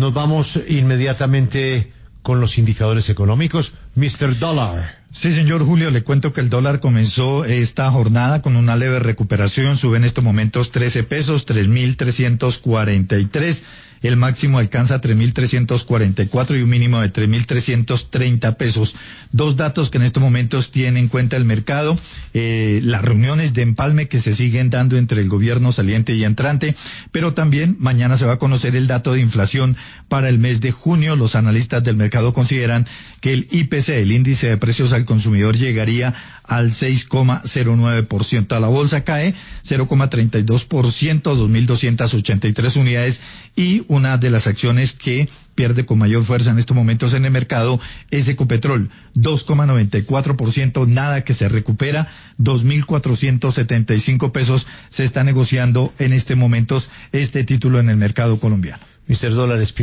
Nos vamos inmediatamente con los indicadores económicos. Mr. Dollar. Sí, señor Julio, le cuento que el dólar comenzó esta jornada con una leve recuperación, sube en estos momentos 13 pesos, 3.343. El máximo alcanza 3.344 y un mínimo de 3.330 pesos. Dos datos que en estos momentos tiene en cuenta el mercado, las reuniones de empalme que se siguen dando entre el gobierno saliente y entrante, pero también mañana se va a conocer el dato de inflación para el mes de junio. Los analistas del mercado consideran que el IPC, el índice de precios al consumidor, llegaría al 6,09%. A la bolsa cae 0,32%, 2.283 unidades, y una de las acciones que pierde con mayor fuerza en estos momentos en el mercado es Ecopetrol, 2,94%, nada que se recupera, 2.475 pesos se está negociando en este momento este título en el mercado colombiano. Mr. Dólar